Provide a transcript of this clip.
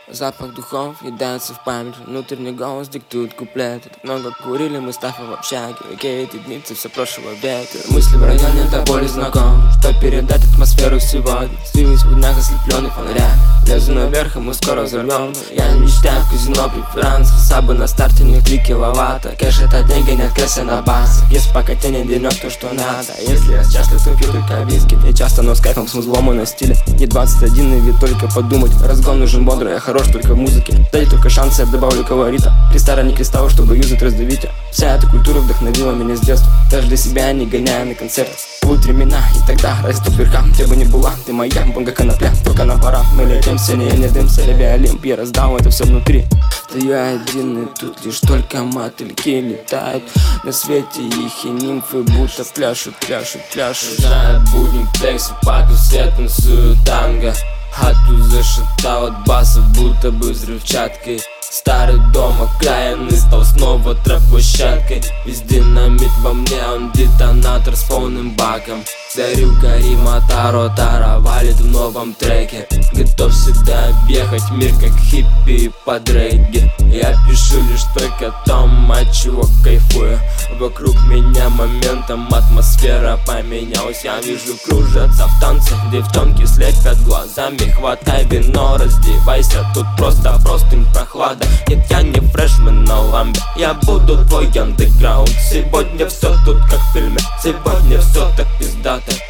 Запах духов едается в память. Внутренний голос диктует куплеты. Так много курили мы, став в общаге. Окей, эти дни, все прошлого века. Мысли в районе до боли знаком. Что передать атмосферу сегодня? Сдвинусь в днях ослепленный фонаря. Лезу наверх, и мы скоро взорвем. Я не мечтаю в казино при Франции. Сабы на старте, не 3 киловатта. Кэш это деньги, нет кэша на бас. Если пока тебе не денег, то что надо. Если я счастлив, то пью только виски. Не часто, но с кайфом, с музлом и на стиле. Не 21, и ведь только подумать. Разгон нужен бодрый, я хорош только в музыке. Дайте только шансы, я добавлю колорита. Креста, не креста, чтобы юзать, раздавить. Вся эта культура вдохновила меня с детства. Даже для себя не гоняя на концерт. Будут времена, и тогда растут верхам. Где бы ни была, ты моя, бонга конопля. Только на пора, мы летим, сильнее не дым. Серебря Олимп, я раздал это все внутри. Стою один, и тут лишь только мотыльки летают. На свете их и нимфы будто пляшут. Знаю, будем текст, паку свет, танцую танго. Хату зашатал от басов, будто бы взрывчаткой. Старый дом окраины стал снова трэп-площадкой. Весь динамит во мне, он детонатор с полным баком. Дарю Карима Таро, Тара валит в новом треке. Готов всегда объехать мир, как хиппи под регги. Я пишу лишь только том, от чего кайфую. Вокруг меня моментом атмосфера поменялась. Я вижу, кружатся в танце, девчонки слепят глазами. Хватай вино, раздевайся, тут просто простым прохлада. Нет, я не фрешмен на ламбе, я буду твой андеграунд. Сегодня все тут как в фильме, сегодня все так пиздато.